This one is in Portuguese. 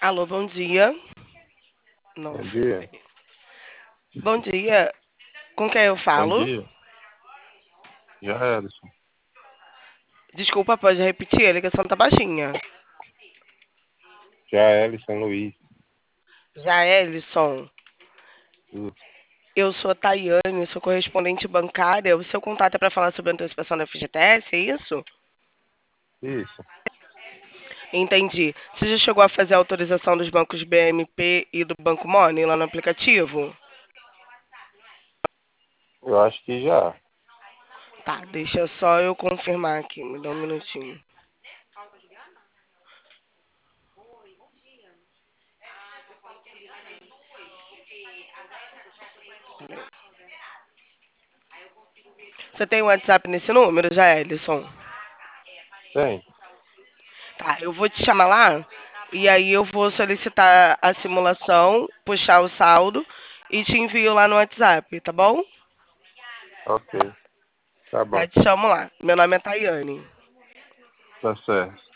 Alô, bom dia. Não Bom foi. dia. Bom dia. Com quem eu Bom falo? dia. Já, Ellison. Desculpa, pode repetir, a ligação tá baixinha. Já, Ellison Luiz. Já, Ellison. Isso. Eu sou a Tayane, sou correspondente bancária. O seu contato é para falar sobre a antecipação da FGTS, é isso? Isso. Entendi. Você já chegou a fazer a autorização dos bancos BMP e do Banco Money lá no aplicativo? Eu acho que já. Tá, deixa só eu confirmar aqui, me dá um minutinho. Você tem o WhatsApp nesse número já, Ellison? Tem. Tá, eu vou te chamar lá e aí eu vou solicitar a simulação, puxar o saldo e te envio lá no WhatsApp, tá bom? Ok. Tá Tá, bom. te chamo lá. Meu nome é Tayane. Tá certo.